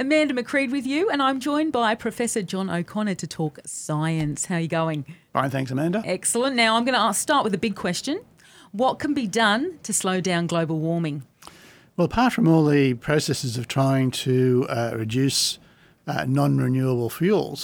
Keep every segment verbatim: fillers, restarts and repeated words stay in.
Amanda McCreed with you, and I'm joined by Professor John O'Connor to talk science. How are you going? Fine, thanks, Amanda. Excellent. Now I'm going to start with a big question. What can be done to slow down global warming? Well, apart from all the processes of trying to uh, reduce uh, non-renewable fuels,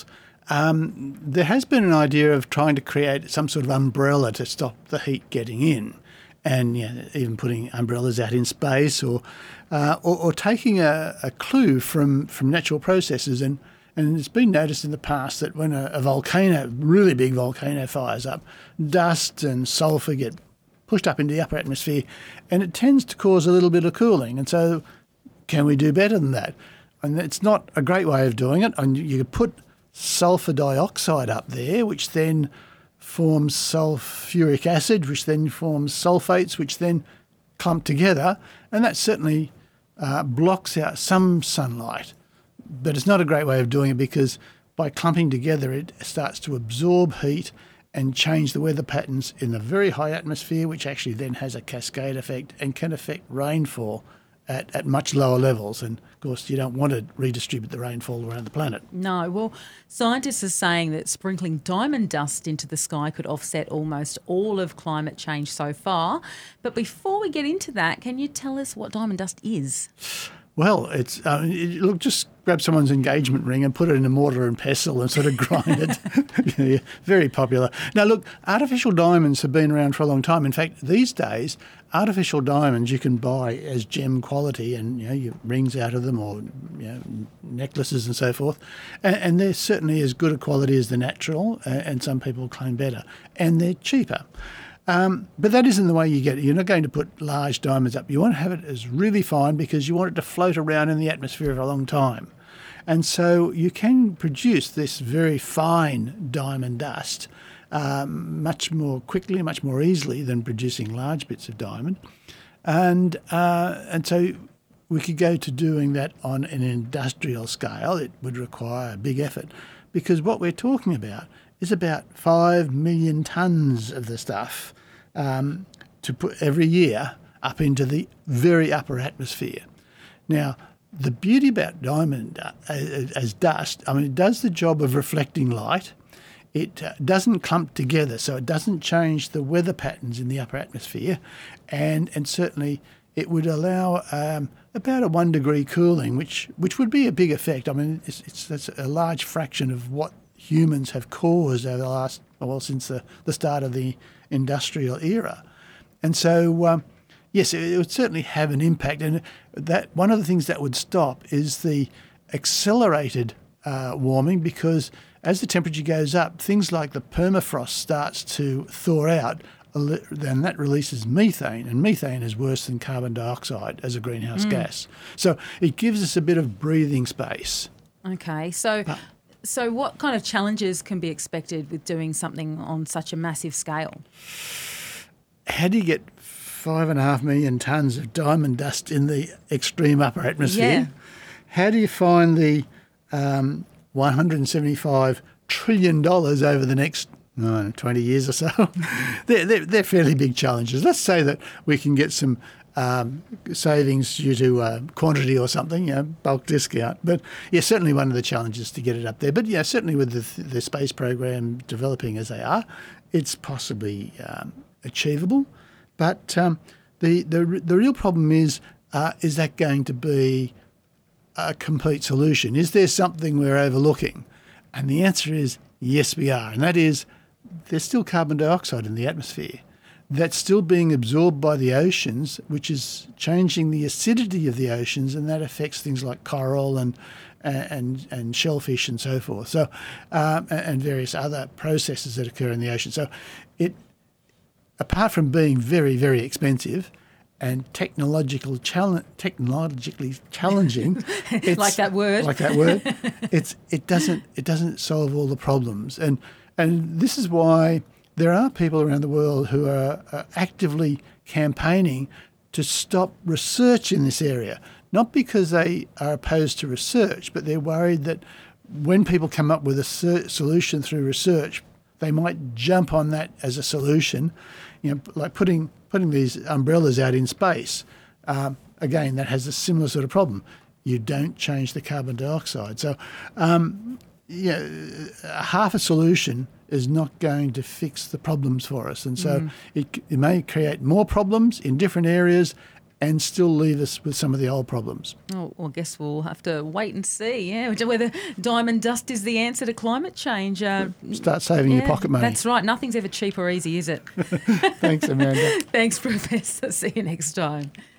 um, there has been an idea of trying to create some sort of umbrella to stop the heat getting in, and you know, even putting umbrellas out in space, or uh, or, or taking a, a clue from, from natural processes. And, and it's been noticed in the past that when a, a volcano, really big volcano, fires up, dust and sulphur get pushed up into the upper atmosphere, and it tends to cause a little bit of cooling. And so can we do better than that? And it's not a great way of doing it. And you could put sulphur dioxide up there, which then forms sulfuric acid, which then forms sulfates, which then clump together, and that certainly uh, blocks out some sunlight. But it's not a great way of doing it, because by clumping together it starts to absorb heat and change the weather patterns in the very high atmosphere, which actually then has a cascade effect and can affect rainfall at, at much lower levels. And, of course, you don't want to redistribute the rainfall around the planet. No. Well, scientists are saying that sprinkling diamond dust into the sky could offset almost all of climate change so far. But before we get into that, can you tell us what diamond dust is? Well, it's uh, it, look, just grab someone's engagement ring and put it in a mortar and pestle and sort of grind it. Yeah, very popular. Now, look, artificial diamonds have been around for a long time. In fact, these days, artificial diamonds you can buy as gem quality, and you know, your rings out of them, or you know, necklaces and so forth. And, and they're certainly as good a quality as the natural, uh, and some people claim better. And they're cheaper. Um, but that isn't the way you get it. You're not going to put large diamonds up. You want to have it as really fine, because you want it to float around in the atmosphere for a long time. And so you can produce this very fine diamond dust um, much more quickly, much more easily than producing large bits of diamond. And uh, and so we could go to doing that on an industrial scale. It would require a big effort, because what we're talking about is about five million tonnes of the stuff um, to put every year up into the very upper atmosphere. Now, the beauty about diamond uh, as dust, I mean, it does the job of reflecting light. It uh, doesn't clump together, so it doesn't change the weather patterns in the upper atmosphere, and and certainly it would allow um, about a one degree cooling, which which would be a big effect. I mean, it's, it's that's a large fraction of what humans have caused over the last, well, since the, the start of the industrial era. And so, um, yes, it, it would certainly have an impact. And that one of the things that would stop is the accelerated uh, warming, because as the temperature goes up, things like the permafrost starts to thaw out, then that releases methane, and methane is worse than carbon dioxide as a greenhouse mm. gas. So it gives us a bit of breathing space. Okay, so... But, So what kind of challenges can be expected with doing something on such a massive scale? How do you get five and a half million tonnes of diamond dust in the extreme upper atmosphere? Yeah. How do you find the um, one hundred seventy-five trillion dollars over the next oh, twenty years or so? they're, they're, they're fairly big challenges. Let's say that we can get some Um, savings due to uh, quantity or something, you know, bulk discount. But, yeah, certainly one of the challenges to get it up there. But, yeah, certainly with the, the space program developing as they are, it's possibly um, achievable. But um, the, the the real problem is, uh, is that going to be a complete solution? Is there something we're overlooking? And the answer is yes, we are. And that is, there's still carbon dioxide in the atmosphere. That's still being absorbed by the oceans, which is changing the acidity of the oceans, and that affects things like coral and and and shellfish and so forth. So, um, and various other processes that occur in the ocean. So, it apart from being very very expensive and technological challenge, technologically challenging, it's, like that word, like that word, it's it doesn't it doesn't solve all the problems, and and this is why there are people around the world who are, are actively campaigning to stop research in this area, not because they are opposed to research, but they're worried that when people come up with a ser- solution through research, they might jump on that as a solution, you know, like putting putting these umbrellas out in space. Um, again, that has a similar sort of problem. you don't change the carbon dioxide. So, um, yeah, half a solution is not going to fix the problems for us. And so mm. it, it may create more problems in different areas and still leave us with some of the old problems. Oh, well, I guess we'll have to wait and see, yeah, whether diamond dust is the answer to climate change. Uh, Start saving yeah, your pocket money. That's right. Nothing's ever cheap or easy, is it? Thanks, Amanda. Thanks, Professor. See you next time.